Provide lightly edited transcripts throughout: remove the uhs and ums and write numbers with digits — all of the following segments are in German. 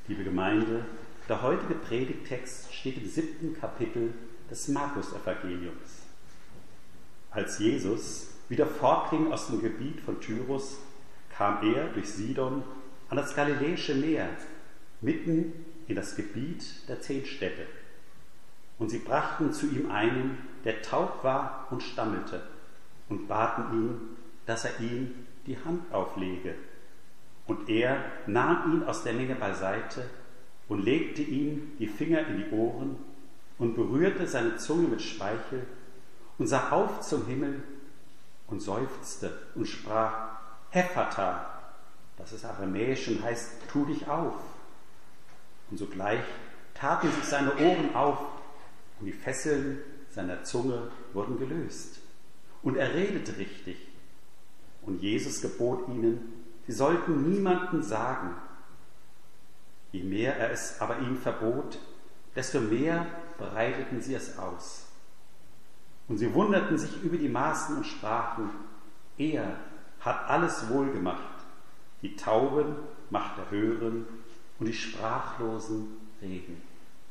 Liebe Gemeinde, der heutige Predigttext steht im 7. Kapitel des Markus-Evangeliums. Als Jesus wieder fortging aus dem Gebiet von Tyrus, kam er durch Sidon an das Galiläische Meer, mitten in das Gebiet der 10 Städte. Und sie brachten zu ihm einen, der taub war und stammelte, und baten ihn, dass er ihm die Hand auflege. Und er nahm ihn aus der Menge beiseite und legte ihm die Finger in die Ohren und berührte seine Zunge mit Speichel und sah auf zum Himmel und seufzte und sprach: Hephata, das ist aramäisch und heißt, tu dich auf. Und sogleich taten sich seine Ohren auf und die Fesseln seiner Zunge wurden gelöst. Und er redete richtig. Und Jesus gebot ihnen, sie sollten niemanden sagen. Je mehr er es aber ihnen verbot, desto mehr breiteten sie es aus. Und sie wunderten sich über die Maßen und sprachen: Er hat alles wohl gemacht. Die Tauben macht er hören und die Sprachlosen reden.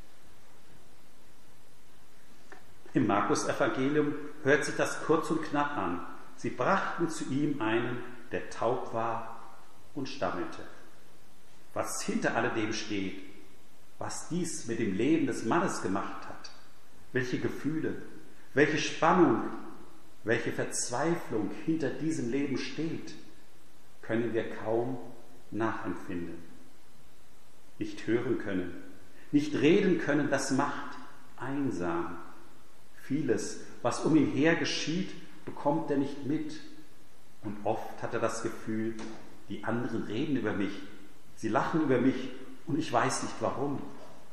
Im Markus-Evangelium hört sich das kurz und knapp an. Sie brachten zu ihm einen, der taub war und stammelte. Was hinter alledem steht, was dies mit dem Leben des Mannes gemacht hat, welche Gefühle, welche Spannung, welche Verzweiflung hinter diesem Leben steht, können wir kaum nachempfinden. Nicht hören können, nicht reden können, das macht einsam. Vieles, was um ihn her geschieht, bekommt er nicht mit. Und oft hat er das Gefühl, die anderen reden über mich, sie lachen über mich und ich weiß nicht warum.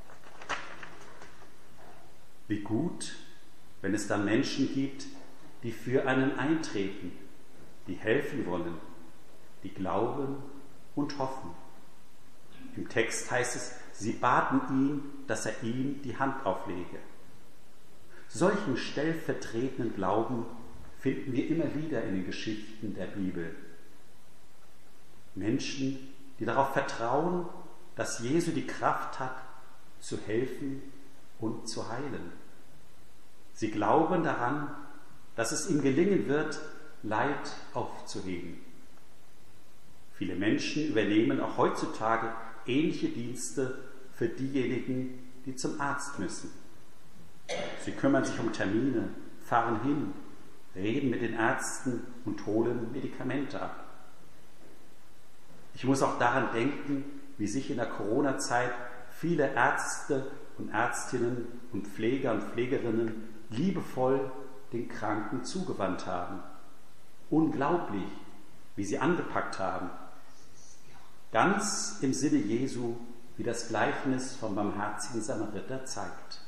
Wie gut, wenn es dann Menschen gibt, die für einen eintreten, die helfen wollen, die glauben und hoffen. Im Text heißt es, sie baten ihn, dass er ihm die Hand auflege. Solchen stellvertretenden Glauben finden wir immer wieder in den Geschichten der Bibel. Menschen, die darauf vertrauen, dass Jesu die Kraft hat, zu helfen und zu heilen. Sie glauben daran, dass es ihm gelingen wird, Leid aufzuheben. Viele Menschen übernehmen auch heutzutage ähnliche Dienste für diejenigen, die zum Arzt müssen. Sie kümmern sich um Termine, fahren hin, reden mit den Ärzten und holen Medikamente ab. Ich muss auch daran denken, wie sich in der Corona-Zeit viele Ärzte und Ärztinnen und Pfleger und Pflegerinnen liebevoll den Kranken zugewandt haben. Unglaublich, wie sie angepackt haben. Ganz im Sinne Jesu, wie das Gleichnis vom barmherzigen Samariter zeigt.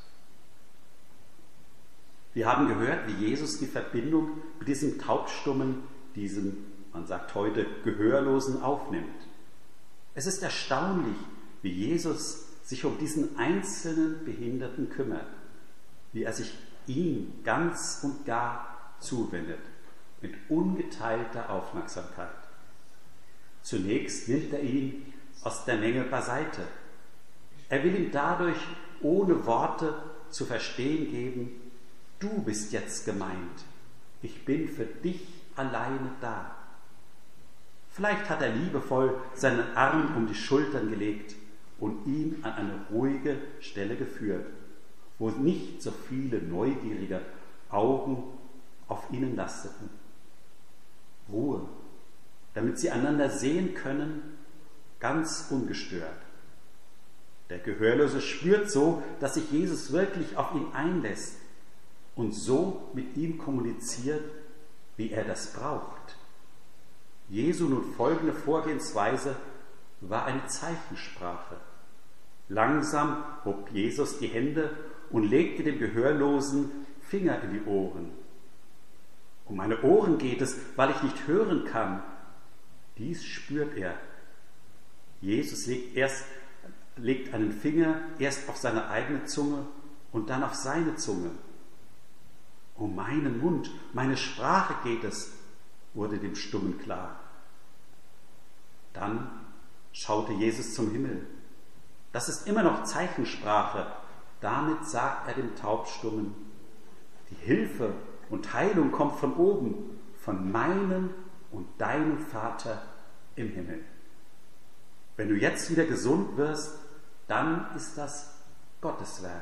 Wir haben gehört, wie Jesus die Verbindung mit diesem Taubstummen, diesem, man sagt heute, Gehörlosen aufnimmt. Es ist erstaunlich, wie Jesus sich um diesen einzelnen Behinderten kümmert, wie er sich ihm ganz und gar zuwendet, mit ungeteilter Aufmerksamkeit. Zunächst nimmt er ihn aus der Menge beiseite. Er will ihm dadurch ohne Worte zu verstehen geben: Du bist jetzt gemeint. Ich bin für dich alleine da. Vielleicht hat er liebevoll seinen Arm um die Schultern gelegt und ihn an eine ruhige Stelle geführt, wo nicht so viele neugierige Augen auf ihnen lasteten. Ruhe, damit sie einander sehen können, ganz ungestört. Der Gehörlose spürt so, dass sich Jesus wirklich auf ihn einlässt und so mit ihm kommuniziert, wie er das braucht. Jesu nun folgende Vorgehensweise war eine Zeichensprache. Langsam hob Jesus die Hände und legte dem Gehörlosen Finger in die Ohren. Um meine Ohren geht es, weil ich nicht hören kann. Dies spürt er. Jesus legt einen Finger erst auf seine eigene Zunge und dann auf seine Zunge. Um meinen Mund, meine Sprache geht es, wurde dem Stummen klar. Dann schaute Jesus zum Himmel Das ist immer noch Zeichensprache. Damit sagt er dem Taubstummen, die Hilfe und Heilung kommt von oben, von meinem und deinem Vater im Himmel. Wenn du jetzt wieder gesund wirst, dann ist das Gottes Werk.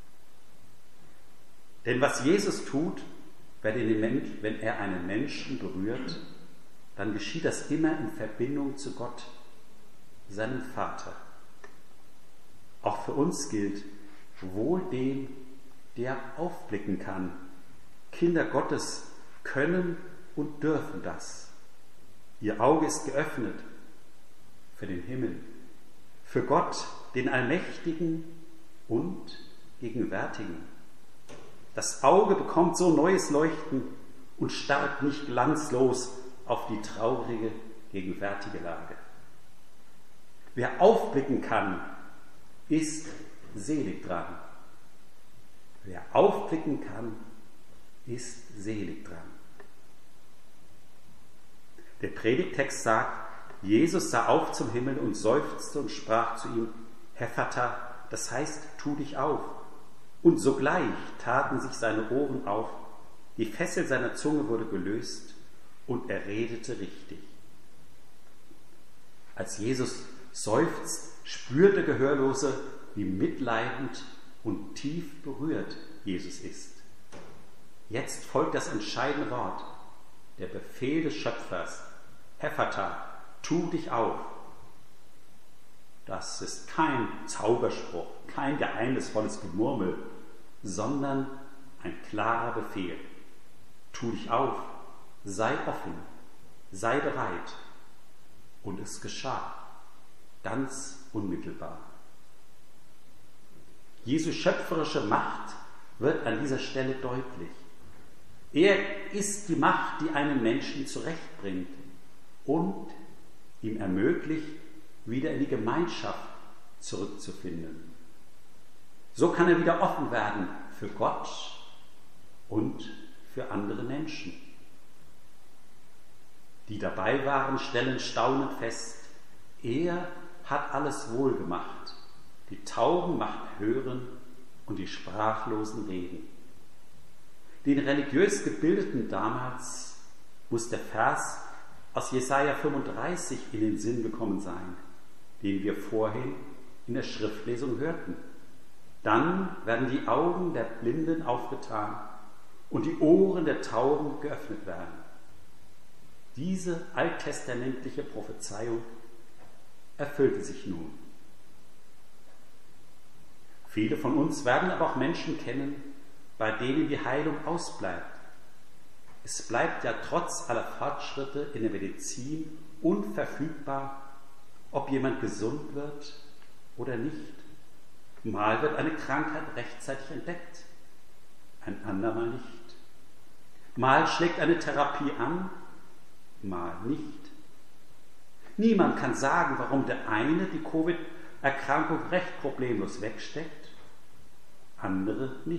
Denn was Jesus tut, wenn er einen Menschen berührt, dann geschieht das immer in Verbindung zu Gott, seinem Vater. Auch für uns gilt, wohl dem, der aufblicken kann. Kinder Gottes können und dürfen das. Ihr Auge ist geöffnet für den Himmel, für Gott, den Allmächtigen und Gegenwärtigen. Das Auge bekommt so neues Leuchten und starrt nicht glanzlos auf die traurige, gegenwärtige Lage. Wer aufblicken kann, ist selig dran. Wer aufblicken kann, ist selig dran. Der Predigttext sagt, Jesus sah auf zum Himmel und seufzte und sprach zu ihm, Hephata, das heißt, tu dich auf. Und sogleich taten sich seine Ohren auf, die Fessel seiner Zunge wurde gelöst und er redete richtig. Als Jesus seufzt, spürt der Gehörlose, wie mitleidend und tief berührt Jesus ist. Jetzt folgt das entscheidende Wort, der Befehl des Schöpfers, Hephata, tu dich auf. Das ist kein Zauberspruch, kein geheimnisvolles Gemurmel, sondern ein klarer Befehl. Tu dich auf, sei offen, sei bereit. Und es geschah, ganz unmittelbar. Jesu schöpferische Macht wird an dieser Stelle deutlich. Er ist die Macht, die einen Menschen zurechtbringt und ihm ermöglicht, wieder in die Gemeinschaft zurückzufinden. So kann er wieder offen werden für Gott und für andere Menschen. Die dabei waren, stellen staunend fest, er hat alles wohl gemacht. Die Tauben macht er hören und die Sprachlosen reden. Den religiös Gebildeten damals muss der Vers aus Jesaja 35 in den Sinn gekommen sein, den wir vorhin in der Schriftlesung hörten. Dann werden die Augen der Blinden aufgetan und die Ohren der Tauben geöffnet werden. Diese alttestamentliche Prophezeiung erfüllte sich nun. Viele von uns werden aber auch Menschen kennen, bei denen die Heilung ausbleibt. Es bleibt ja trotz aller Fortschritte in der Medizin unverfügbar, ob jemand gesund wird oder nicht. Mal wird eine Krankheit rechtzeitig entdeckt, ein andermal nicht. Mal schlägt eine Therapie an, mal nicht. Niemand kann sagen, warum der eine die Covid-Erkrankung recht problemlos wegsteckt, andere nicht.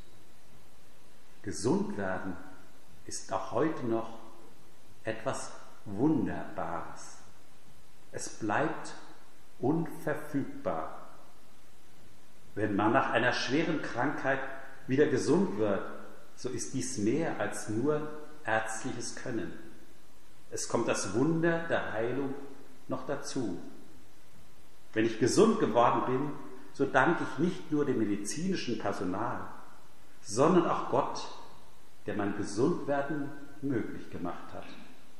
Gesund werden ist auch heute noch etwas Wunderbares. Es bleibt unverfügbar. Wenn man nach einer schweren Krankheit wieder gesund wird, so ist dies mehr als nur ärztliches Können. Es kommt das Wunder der Heilung noch dazu. Wenn ich gesund geworden bin, so danke ich nicht nur dem medizinischen Personal, sondern auch Gott, der mein Gesundwerden möglich gemacht hat.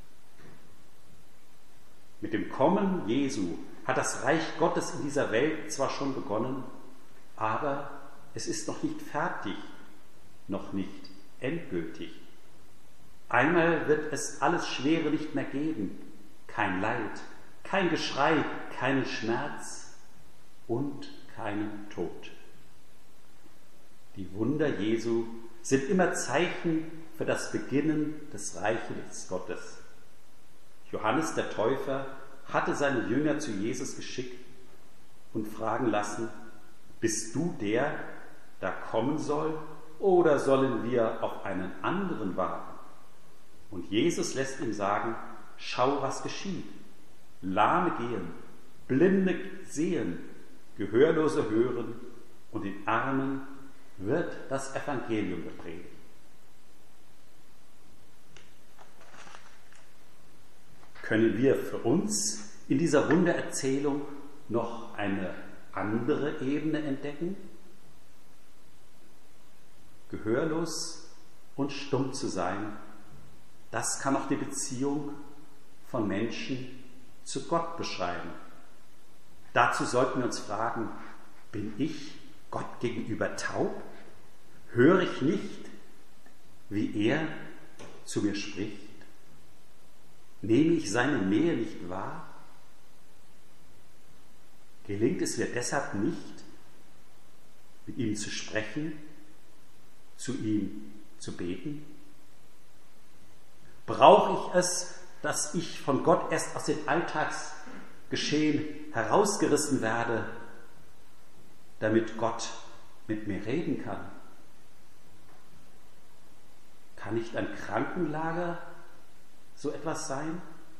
Mit dem Kommen Jesu hat das Reich Gottes in dieser Welt zwar schon begonnen, aber es ist noch nicht fertig, noch nicht endgültig. Einmal wird es alles Schwere nicht mehr geben, kein Leid, kein Geschrei, keinen Schmerz und keinen Tod. Die Wunder Jesu sind immer Zeichen für das Beginnen des Reiches Gottes. Johannes der Täufer hatte seine Jünger zu Jesus geschickt und fragen lassen, bist du der, da kommen soll, oder sollen wir auf einen anderen warten? Und Jesus lässt ihm sagen, schau, was geschieht. Lahme gehen, Blinde sehen, Gehörlose hören und den Armen wird das Evangelium gepredigt. Können wir für uns in dieser Wundererzählung noch eine andere Ebene entdecken? Gehörlos und stumm zu sein, das kann auch die Beziehung von Menschen zu Gott beschreiben. Dazu sollten wir uns fragen, bin ich Gott gegenüber taub? Höre ich nicht, wie er zu mir spricht? Nehme ich seine Nähe nicht wahr? Gelingt es mir deshalb nicht, mit ihm zu sprechen, zu ihm zu beten? Brauche ich es, dass ich von Gott erst aus dem Alltagsgeschehen herausgerissen werde, damit Gott mit mir reden kann? Kann nicht ein Krankenlager so etwas sein?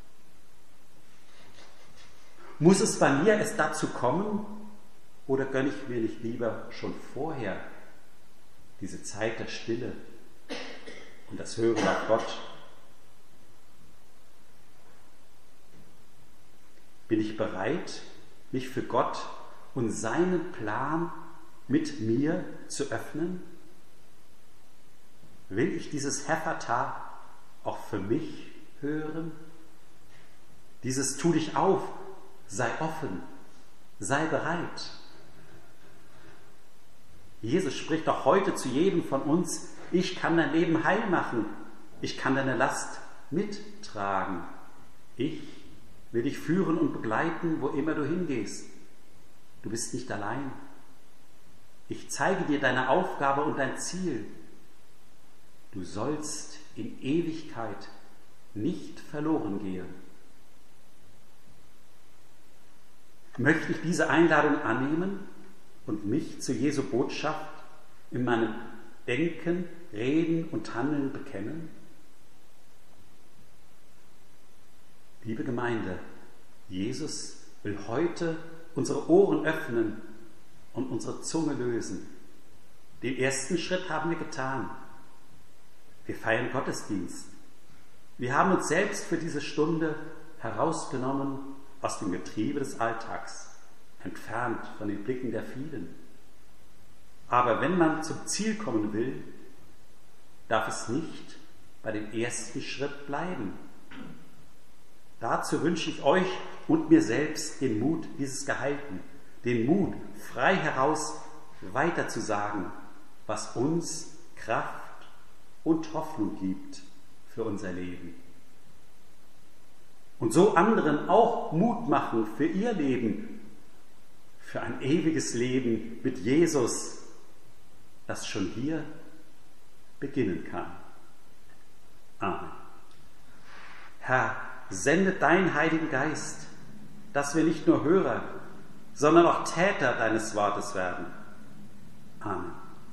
Muss es bei mir erst dazu kommen oder gönne ich mir nicht lieber schon vorher diese Zeit der Stille und das Hören auf Gott? Bin ich bereit, mich für Gott und seinen Plan mit mir zu öffnen? Will ich dieses Hephata auch für mich hören? Dieses tu dich auf, sei offen, sei bereit. Jesus spricht doch heute zu jedem von uns, ich kann dein Leben heil machen, ich kann deine Last mittragen. Ich will dich führen und begleiten, wo immer du hingehst. Du bist nicht allein. Ich zeige dir deine Aufgabe und dein Ziel. Du sollst in Ewigkeit nicht verloren gehen. Möchte ich diese Einladung annehmen und mich zu Jesu Botschaft in meinem Denken, Reden und Handeln bekennen? Liebe Gemeinde, Jesus will heute unsere Ohren öffnen und unsere Zunge lösen. Den ersten Schritt haben wir getan. Wir feiern Gottesdienst. Wir haben uns selbst für diese Stunde herausgenommen aus dem Getriebe des Alltags, entfernt von den Blicken der vielen. Aber wenn man zum Ziel kommen will, darf es nicht bei dem ersten Schritt bleiben. Dazu wünsche ich euch und mir selbst den Mut dieses Gehalten, den Mut, frei heraus weiter zu sagen, was uns Kraft und Hoffnung gibt für unser Leben. Und so anderen auch Mut machen für ihr Leben, für ein ewiges Leben mit Jesus, das schon hier beginnen kann. Amen. Herr, sende deinen Heiligen Geist, dass wir nicht nur Hörer, sondern auch Täter deines Wortes werden. Amen.